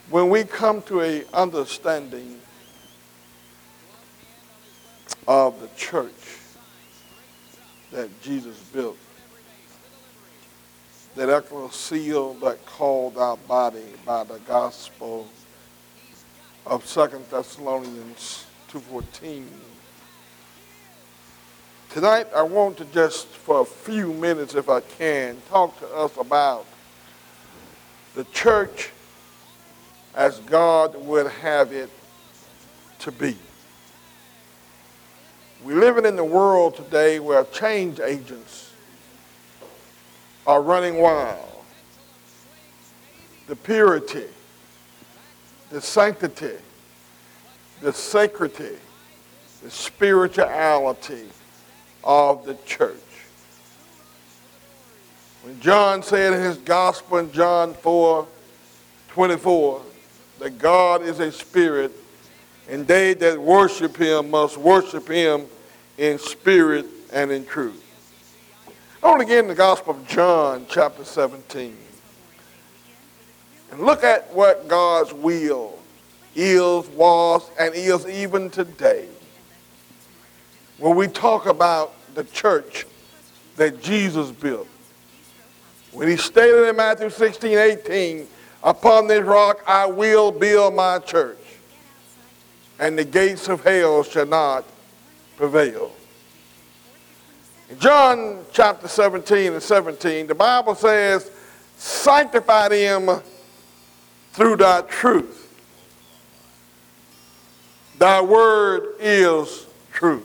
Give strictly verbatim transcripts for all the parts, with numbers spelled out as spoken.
when we come to a understanding of the church that Jesus built, that ecclesia that called our body by the gospel of Second Thessalonians two fourteen. Tonight I want to just for a few minutes, if I can, talk to us about the church as God would have it to be. We're living in the world today where change agents are running wild. The purity, the sanctity, the sacredity, the spirituality of the church. When John said in his gospel in John four twenty-four that God is a spirit, and they that worship him must worship him in spirit and in truth. I want to get in the Gospel of John, chapter seventeen, and look at what God's will is, was, and is even today. When we talk about the church that Jesus built, when he stated in Matthew sixteen eighteen, upon this rock I will build my church, and the gates of hell shall not prevail. In John chapter seventeen and seventeen, the Bible says, sanctify them through thy truth. Thy word is truth.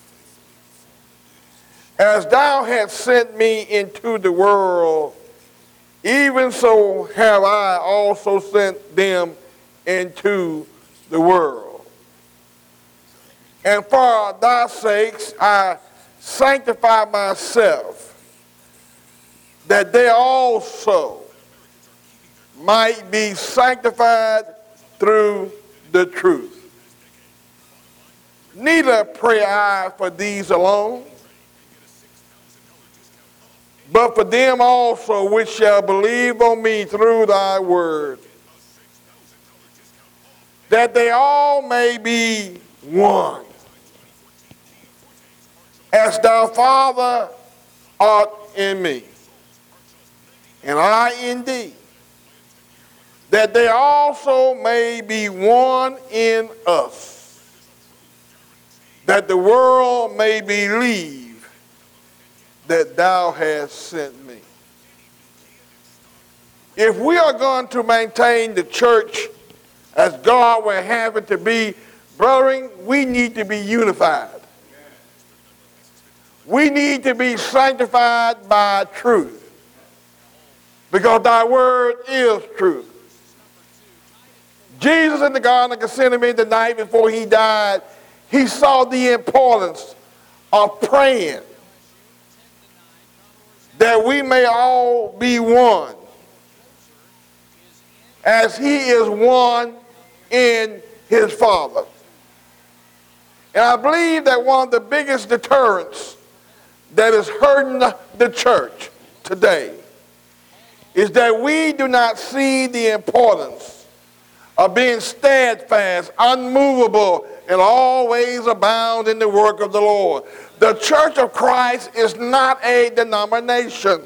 As thou hast sent me into the world, even so have I also sent them into the world. And for thy sakes I sanctify myself, that they also might be sanctified through the truth. Neither pray I for these alone, but for them also which shall believe on me through thy word, that they all may be one. As thou, Father, art in me, and I in thee, that they also may be one in us, that the world may believe that thou hast sent me. If we are going to maintain the church as God will have it to be, brethren, we need to be unified. We need to be sanctified by truth, because thy word is truth. Jesus in the Garden of Gethsemane the night before he died, he saw the importance of praying that we may all be one, as he is one in his Father. And I believe that one of the biggest deterrents that is hurting the church today is that we do not see the importance of being steadfast, unmovable, and always abound in the work of the Lord. The Church of Christ is not a denomination.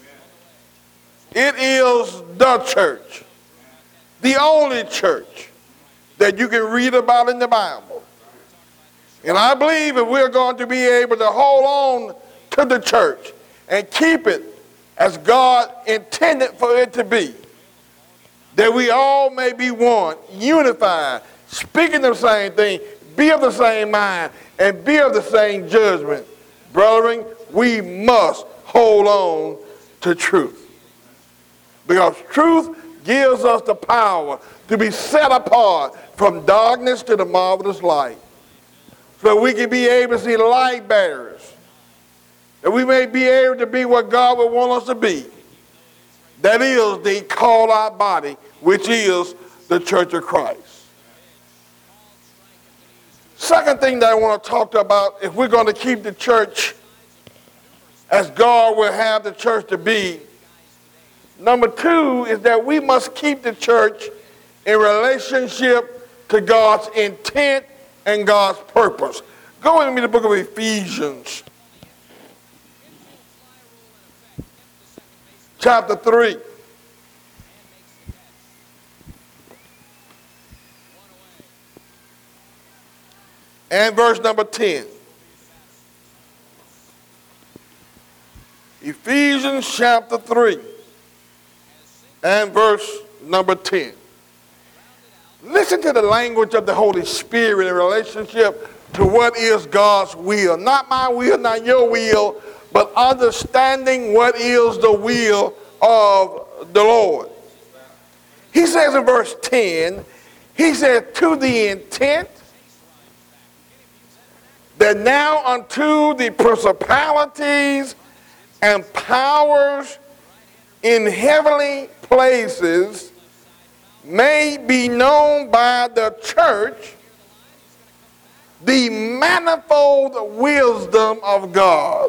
It is the church, the only church that you can read about in the Bible. And I believe if we're going to be able to hold on to the church and keep it as God intended for it to be, that we all may be one, unified, speaking the same thing, be of the same mind, and be of the same judgment. Brethren, we must hold on to truth, because truth gives us the power to be set apart from darkness to the marvelous light, so we can be able to see light bearers, that we may be able to be what God would want us to be. That is the called out body, which is the Church of Christ. Second thing that I want to talk about, if we're going to keep the church as God will have the church to be, number two is that we must keep the church in relationship to God's intent and God's purpose. Go with me to the book of Ephesians, chapter three. And verse number ten. Ephesians chapter three and verse number ten. Listen to the language of the Holy Spirit in relationship to what is God's will. Not my will, not your will, but understanding what is the will of the Lord. He says in verse ten, he said, to the intent that now unto the principalities and powers in heavenly places may be known by the church the manifold wisdom of God,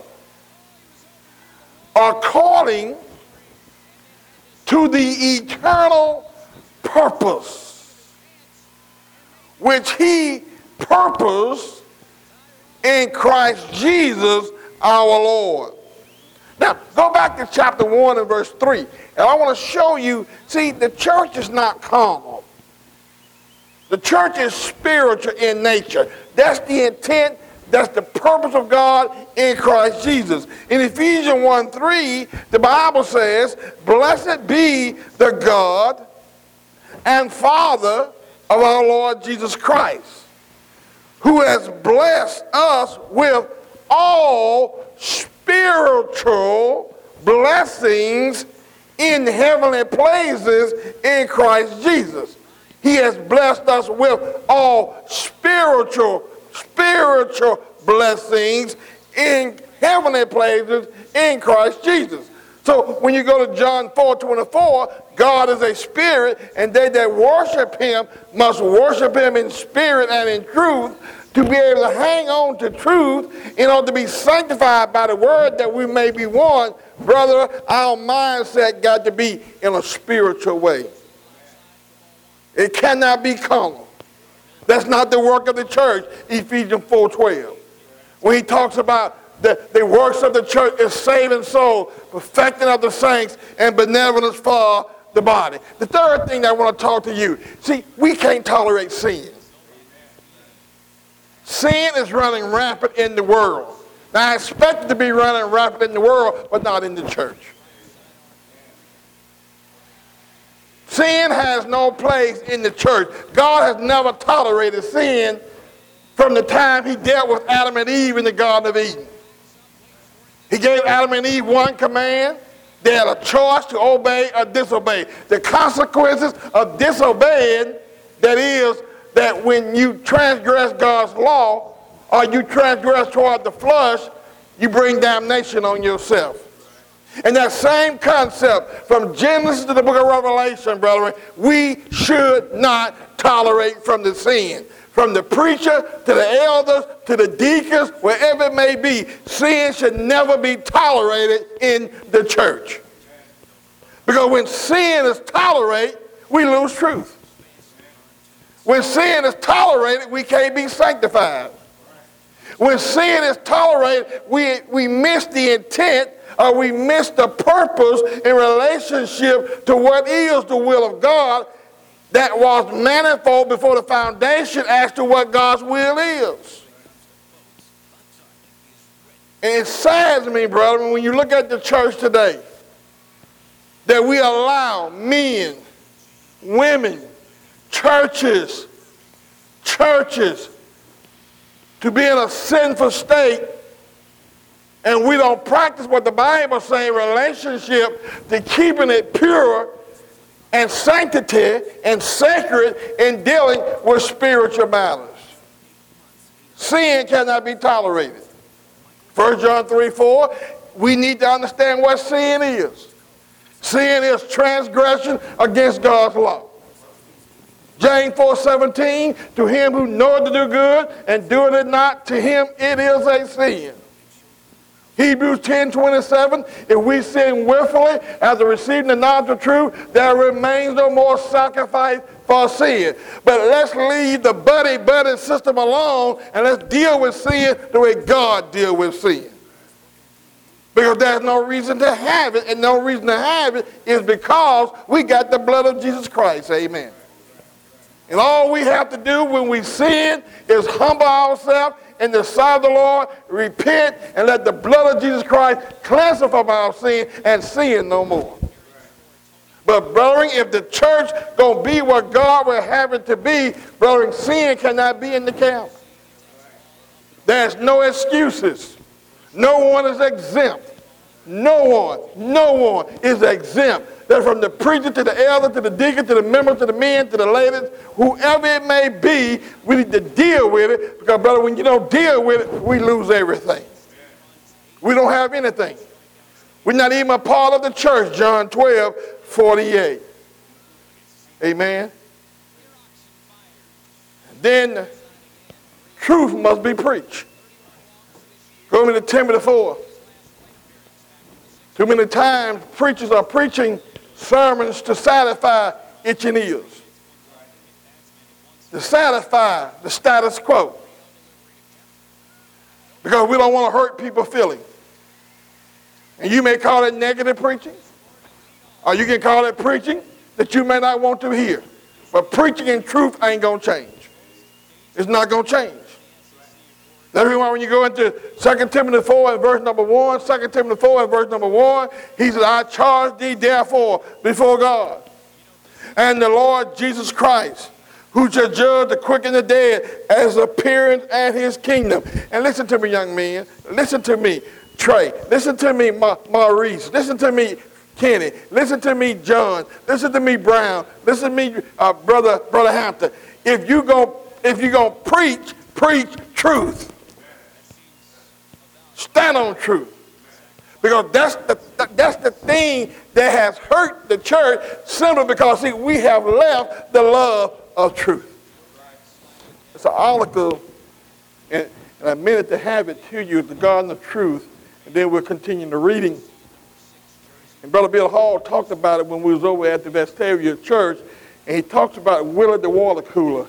according to the eternal purpose which he purposed in Christ Jesus our Lord. Now, go back to chapter one and verse three. And I want to show you, see, the church is not carnal. The church is spiritual in nature. That's the intent, that's the purpose of God in Christ Jesus. In Ephesians one three, the Bible says, blessed be the God and Father of our Lord Jesus Christ, who has blessed us with all spiritual blessings in heavenly places in Christ Jesus. He has blessed us with all spiritual, spiritual blessings in heavenly places in Christ Jesus. So when you go to John four twenty-four, God is a spirit, and they that worship him must worship him in spirit and in truth, to be able to hang on to truth in order to be sanctified by the word that we may be one. Brother, our mindset got to be in a spiritual way. It cannot be carnal. That's not the work of the church, Ephesians four twelve. When he talks about the, the works of the church is saving soul, perfecting of the saints, and benevolence for the body. The third thing that I want to talk to you, see, we can't tolerate sin. Sin is running rampant in the world. Now, I expect it to be running rampant in the world, but not in the church. Sin has no place in the church. God has never tolerated sin from the time he dealt with Adam and Eve in the Garden of Eden. He gave Adam and Eve one command. They had a choice to obey or disobey. The consequences of disobeying, that is, that when you transgress God's law or you transgress toward the flesh, you bring damnation on yourself. And that same concept from Genesis to the book of Revelation, brethren, we should not tolerate from the sin. From the preacher to the elders to the deacons, wherever it may be, sin should never be tolerated in the church. Because when sin is tolerated, we lose truth. When sin is tolerated, we can't be sanctified. When sin is tolerated, we, we miss the intent, or we miss the purpose in relationship to what is the will of God that was manifold before the foundation as to what God's will is. And it saddens me, brother, when you look at the church today, that we allow men, women, churches, churches to be in a sinful state, and we don't practice what the Bible says in relationship to keeping it pure and sanctity and sacred in dealing with spiritual matters. Sin cannot be tolerated. First John three four, we need to understand what sin is. Sin is transgression against God's law. James four seventeen, to him who knoweth to do good and doeth it not, to him it is a sin. Hebrews ten twenty-seven, if we sin willfully after receiving the knowledge of truth, there remains no more sacrifice for sin. But let's leave the buddy-buddy system alone and let's deal with sin the way God deals with sin. Because there's no reason to have it, and no reason to have it is because we got the blood of Jesus Christ. Amen. And all we have to do when we sin is humble ourselves in the sight of the Lord, repent, and let the blood of Jesus Christ cleanse us from our sin and sin no more. But, brethren, if the church going to be what God will have it to be, brethren, sin cannot be in the camp. There's no excuses. No one is exempt. No one, no one is exempt. That from the preacher to the elder, to the deacon, to the members, to the men, to the ladies, whoever it may be, we need to deal with it. Because, brother, when you don't deal with it, we lose everything. We don't have anything. We're not even a part of the church, John twelve, forty-eight. Amen. Then truth must be preached. Go to Timothy four. Too many times preachers are preaching sermons to satisfy itching ears, to satisfy the status quo, because we don't want to hurt people's feelings. And you may call it negative preaching, or you can call it preaching that you may not want to hear. But preaching in truth ain't going to change. It's not going to change. That's why when you go into Second Timothy four and verse number one, Second Timothy four and verse number one, he said, I charge thee therefore before God and the Lord Jesus Christ, who shall judge the quick and the dead as appearance at his kingdom. And listen to me, young men. Listen to me, Trey. Listen to me, Ma- Maurice. Listen to me, Kenny. Listen to me, John. Listen to me, Brown. Listen to me, uh, brother, brother Hampton. If you go, if you gonna preach, preach truth. Stand on truth. Because that's the, that's the thing that has hurt the church, simply because, see, we have left the love of truth. It's an article, and, and I meant to have it to you, the Garden of Truth, and then we'll continue the reading. And Brother Bill Hall talked about it when we was over at the Vestavia Church, and he talks about Willard the water cooler.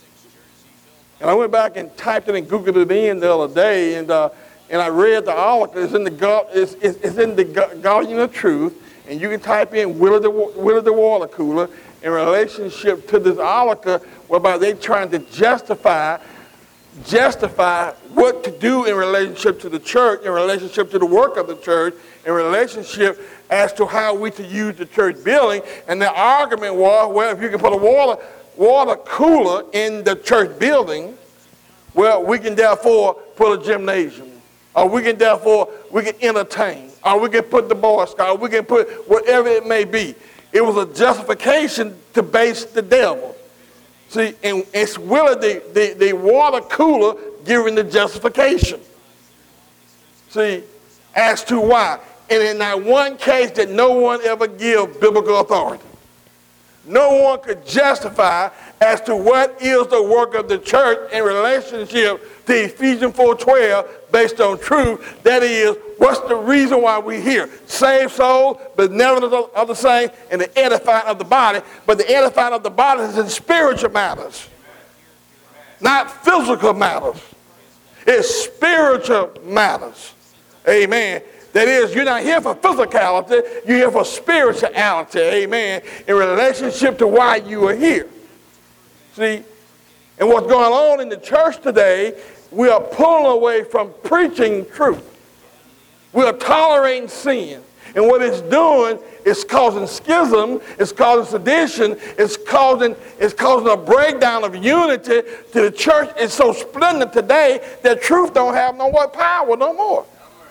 And I went back and typed it and Googled it in the other day, and uh, and I read the article. It's in the it's, it's, it's in the Guardian of Truth, and you can type in Willard the, Willard the water cooler in relationship to this article, whereby they're trying to justify justify what to do in relationship to the church, in relationship to the work of the church, in relationship as to how we to use the church building. And the argument was, well, if you can put a water water cooler in the church building, well, we can therefore put a gymnasium. Or we can therefore, we can entertain. Or we can put the Boy Scout. Or we can put whatever it may be. It was a justification to base the devil. See, and it's really the, the, the water cooler giving the justification. See, as to why. And in that one case that no one ever give biblical authority. No one could justify as to what is the work of the church in relationship to Ephesians four twelve based on truth. That is, what's the reason why we're here? Saved souls, but never of the same, and the edifying of the body. But the edifying of the body is in spiritual matters, not physical matters. It's spiritual matters. Amen. That is, you're not here for physicality, you're here for spirituality, amen, in relationship to why you are here. See, and what's going on in the church today, we are pulling away from preaching truth. We are tolerating sin. And what it's doing is causing schism, it's causing sedition, it's causing, it's causing a breakdown of unity to the church. It's so splendid today that truth don't have no what power no more.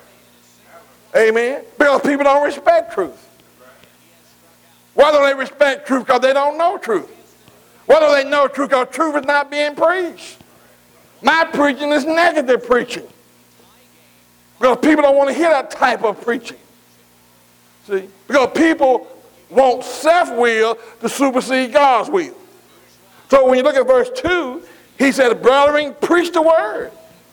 Amen. Because people don't respect truth. Why don't they respect truth? Because they don't know truth. Why don't they know truth? Because truth is not being preached. My preaching is negative preaching. Because people don't want to hear that type of preaching. See? Because people want self-will to supersede God's will. So when you look at verse two, he said, brethren, preach the word.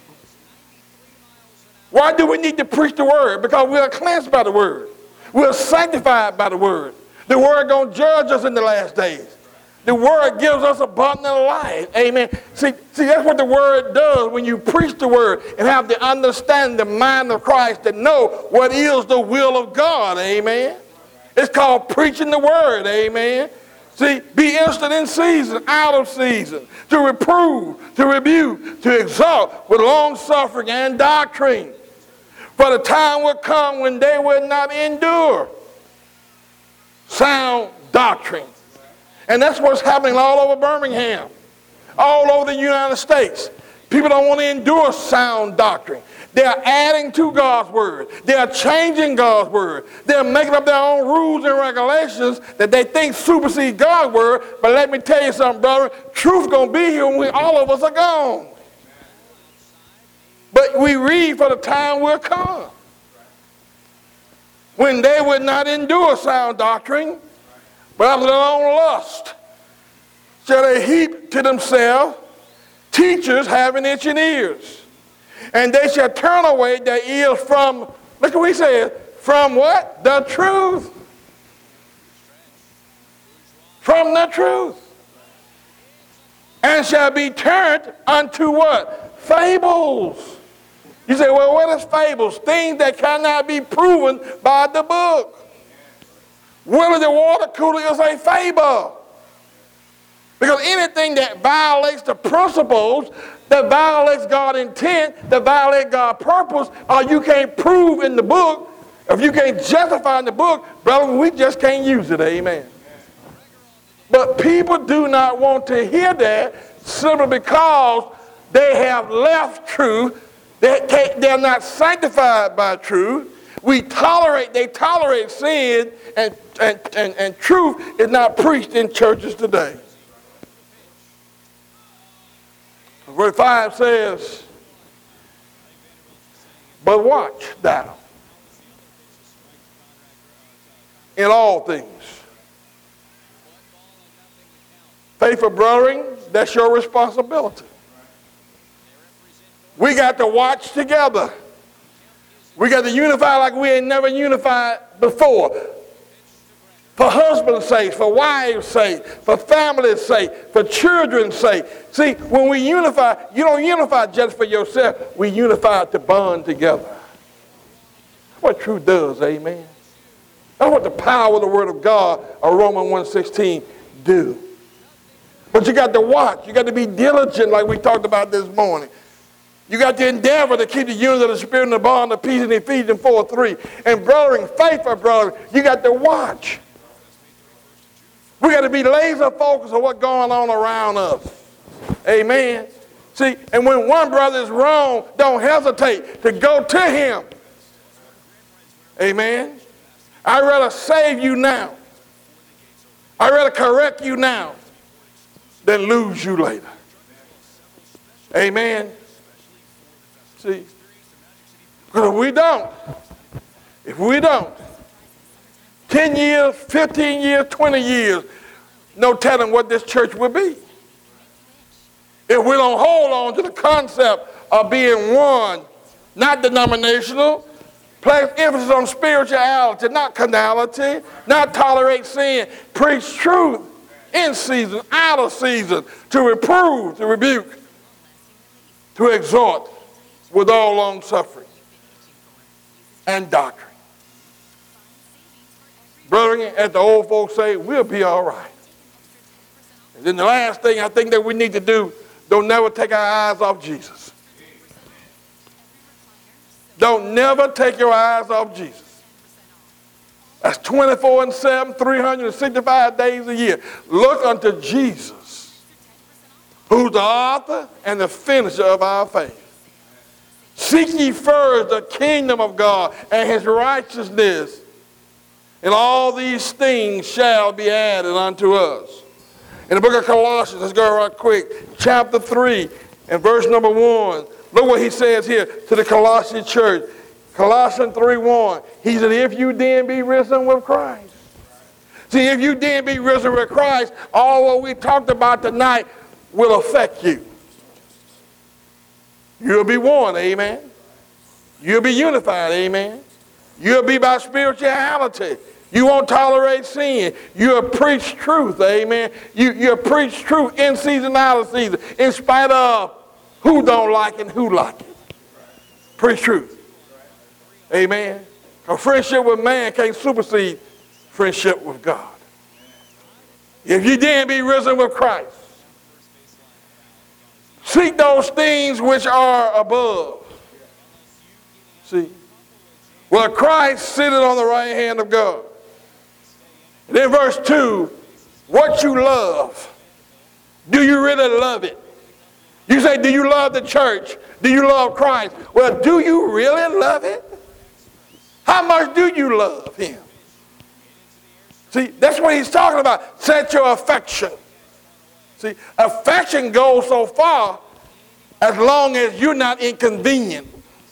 Why do we need to preach the word? Because we are cleansed by the word. We are sanctified by the word. The word going to judge us in the last days. The word gives us abundant life. Amen. See, see, that's what the word does when you preach the word and have the understanding, the mind of Christ, to know what is the will of God. Amen. It's called preaching the word. Amen. See, be instant in season, out of season, to reprove, to rebuke, to exhort with long suffering and doctrine. For the time will come when they will not endure sound doctrine. And that's what's happening all over Birmingham, all over the United States. People don't want to endure sound doctrine. They're adding to God's word. They're changing God's word. They're making up their own rules and regulations that they think supersede God's word. But let me tell you something, brother. Truth's going to be here when we, all of us are gone. But we read, for the time will come when they would not endure sound doctrine, but after their own lust shall they heap to themselves teachers having itching ears. And they shall turn away their ears from, look what he said, from what? The truth. From the truth. And shall be turned unto what? Fables. You say, well, what is fables? Things that cannot be proven by the book. Willie the water cooler is a fable. Because anything that violates the principles, that violates God's intent, that violates God's purpose, or you can't prove in the book, if you can't justify in the book, brother, we just can't use it. Amen. But people do not want to hear that simply because they have left truth. They can't, they're not sanctified by truth. We tolerate, they tolerate sin, and, and, and, and truth is not preached in churches today. Verse five says, but watch thou in all things. Faithful brethren, that's your responsibility. We got to watch together. We got to unify like we ain't never unified before. For husband's sake, for wives' sake, for family's sake, for children's sake. See, when we unify, you don't unify just for yourself. We unify to bond together. That's what truth does, amen. That's what the power of the Word of God, or Romans one sixteen, do. But you got to watch. You got to be diligent like we talked about this morning. You got to endeavor to keep the unity of the Spirit and the bond of peace in Ephesians four three. And brethren, faithful brother, you got to watch. We got to be laser focused on what's going on around us. Amen. See, and when one brother is wrong, don't hesitate to go to him. Amen. I'd rather save you now. I'd rather correct you now than lose you later. Amen. See, because if we don't, if we don't, ten years, fifteen years, twenty years, no telling what this church will be. If we don't hold on to the concept of being one, not denominational, place emphasis on spirituality, not carnality, not tolerate sin, preach truth in season, out of season, to reprove, to rebuke, to exhort with all long suffering and doctrine. Brethren, as the old folks say, we'll be all right. And then the last thing I think that we need to do, don't never take our eyes off Jesus. Don't never take your eyes off Jesus. That's twenty-four and seven, three hundred sixty-five days a year. Look unto Jesus, who's the author and the finisher of our faith. Seek ye first the kingdom of God and his righteousness, and all these things shall be added unto us. In the book of Colossians, let's go right quick, chapter three and verse number one. Look what he says here to the Colossian church. Colossians three one. He said, if you then be risen with Christ. See, if you then be risen with Christ, all what we talked about tonight will affect you. You'll be one, amen. You'll be unified, amen. You'll be by spirituality. You won't tolerate sin. You'll preach truth, amen. You, you'll preach truth in season, out of season, in spite of who don't like it and who like it. Preach truth. Amen. A friendship with man can't supersede friendship with God. If you didn't be risen with Christ, seek those things which are above. See, well, Christ sitteth on the right hand of God. And then verse two, what you love, do you really love it? You say, do you love the church? Do you love Christ? Well, do you really love it? How much do you love him? See, that's what he's talking about. Set your affection. See, affection goes so far as long as you're not inconvenient.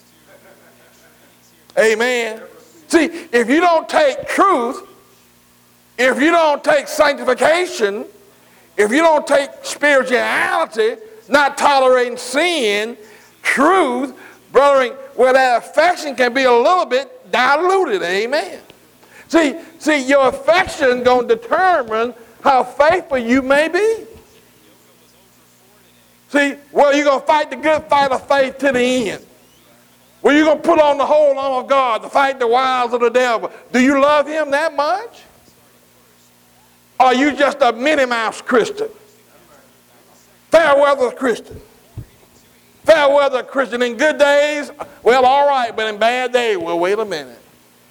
Amen. See, if you don't take truth, if you don't take sanctification, if you don't take spirituality, not tolerating sin, truth, brothering, well, that affection can be a little bit diluted. Amen. See, see, your affection going to determine how faithful you may be. See, well, you're going to fight the good fight of faith to the end. Well, you're going to put on the whole armor of God to fight the wiles of the devil. Do you love him that much? Or are you just a Minnie Mouse Christian? Fair weather Christian. Fair weather Christian. In good days, well, all right, but in bad days, well, wait a minute.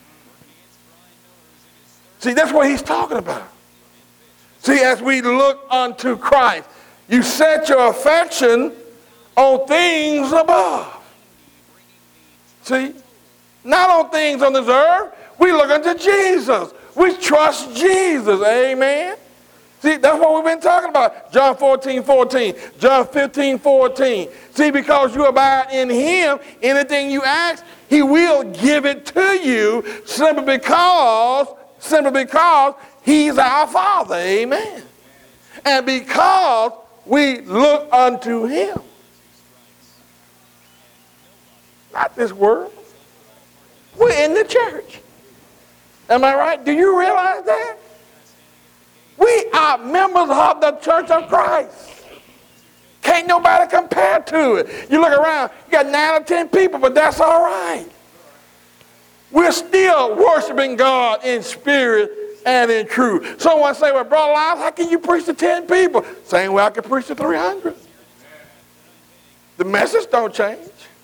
See, that's what he's talking about. See, as we look unto Christ, you set your affection on things above. See, not on things on this earth. We look unto Jesus. We trust Jesus. Amen. See, that's what we've been talking about. John fourteen, fourteen. John fifteen, fourteen. See, because you abide in him, anything you ask, he will give it to you simply because, simply because he's our Father. Amen. And because we look unto him. Not this world. We're in the church. Am I right? Do you realize that? We are members of the church of Christ. Can't nobody compare to it. You look around, you got nine or ten people, but that's all right. We're still worshiping God in spirit and in truth. Someone say, well, Brother Lyles, how can you preach to ten people? Same way I can preach to three hundred. The message don't change.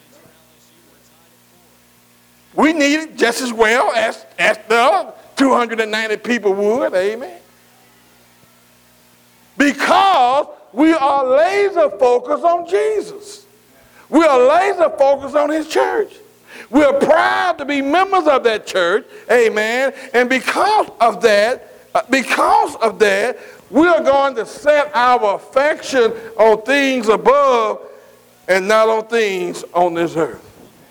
We need it just as well as, as the other two hundred ninety people would. Amen. Because we are laser focused on Jesus. We are laser focused on his church. We are proud to be members of that church. Amen. And because of that, because of that, we are going to set our affection on things above and not on things on this earth.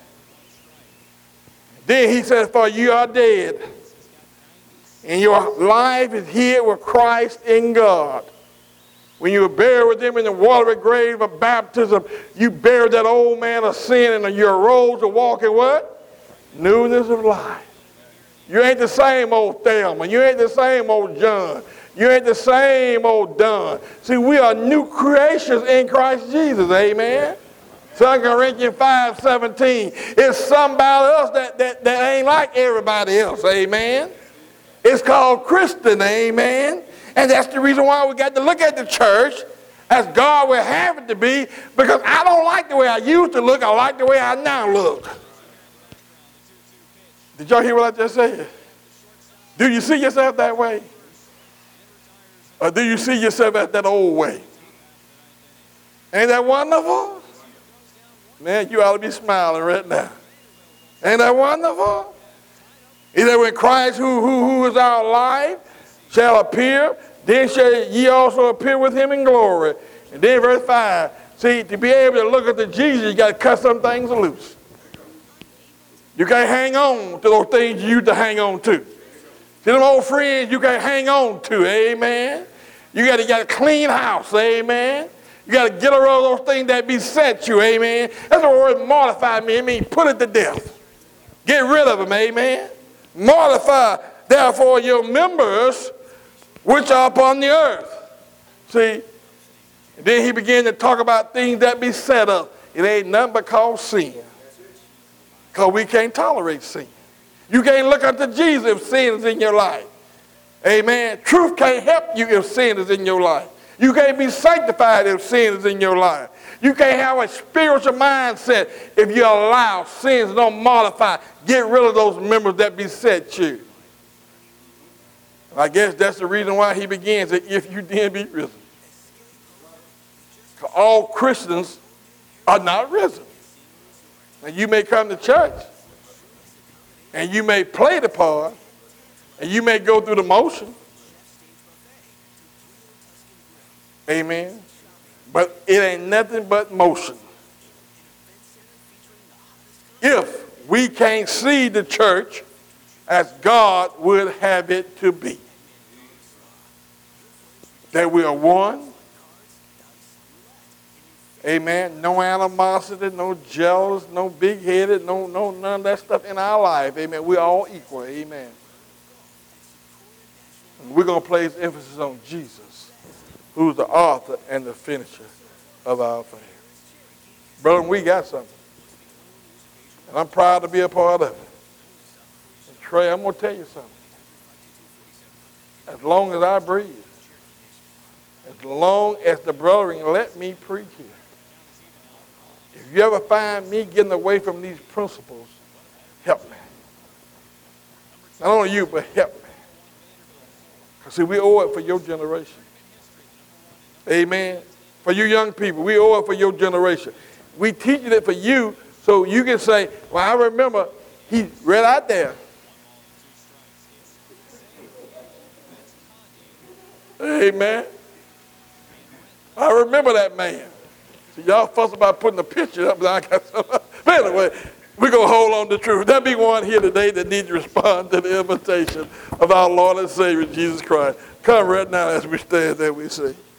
Then he says, for you are dead, and your life is hid with Christ in God. When you were buried with him in the watery grave of baptism, you buried that old man of sin, and you arose to walk in what? Newness of life. You ain't the same old Thelma. You ain't the same old John. You ain't the same old Don. See, we are new creations in Christ Jesus. Amen. Second Corinthians five seventeen. It's somebody else that, that, that ain't like everybody else. Amen. It's called Christian. Amen. And that's the reason why we got to look at the church as God would have it to be, because I don't like the way I used to look. I like the way I now look. Did y'all hear what I just said? Do you see yourself that way? Or do you see yourself as that old way? Ain't that wonderful? Man, you ought to be smiling right now. Ain't that wonderful? He said, when Christ, who, who, who is our life, shall appear, then shall ye also appear with him in glory. And then verse five, see, to be able to look at the Jesus, you got to cut some things loose. You can't hang on to those things you used to hang on to. See, them old friends you can't hang on to, amen. You got to get a clean house, amen. You got to get rid of those things that beset you, amen. That's the word mortify me. It means put it to death. Get rid of them, amen. Mortify therefore your members which are upon the earth. See, and then he began to talk about things that be set up. It ain't nothing but called sin. Because we can't tolerate sin. You can't look unto Jesus if sin is in your life. Amen. Truth can't help you if sin is in your life. You can't be sanctified if sin is in your life. You can't have a spiritual mindset if you allow sins don't modify. Get rid of those members that beset you. I guess that's the reason why he begins that if you then be risen. All Christians are not risen. And you may come to church and you may play the part and you may go through the motion. Amen. But it ain't nothing but motion. If we can't see the church as God would have it to be, that we are one. Amen. No animosity, no jealous, no big-headed, no, no, none of that stuff in our life. Amen. We're all equal. Amen. And we're going to place emphasis on Jesus, who's the author and the finisher of our faith. Brother, we got something. And I'm proud to be a part of it. And Trey, I'm going to tell you something. As long as I breathe, as long as the brethren let me preach here, if you ever find me getting away from these principles, help me. Not only you, but help me. Because see, we owe it for your generation. Amen. For you young people, we owe it for your generation. We teaching it for you so you can say, well, I remember he read out there. Amen. I remember that man. So y'all fuss about putting a picture up. I got some. But anyway, we're going to hold on to truth. There be one here today that needs to respond to the invitation of our Lord and Savior, Jesus Christ. Come right now as we stand there, we say.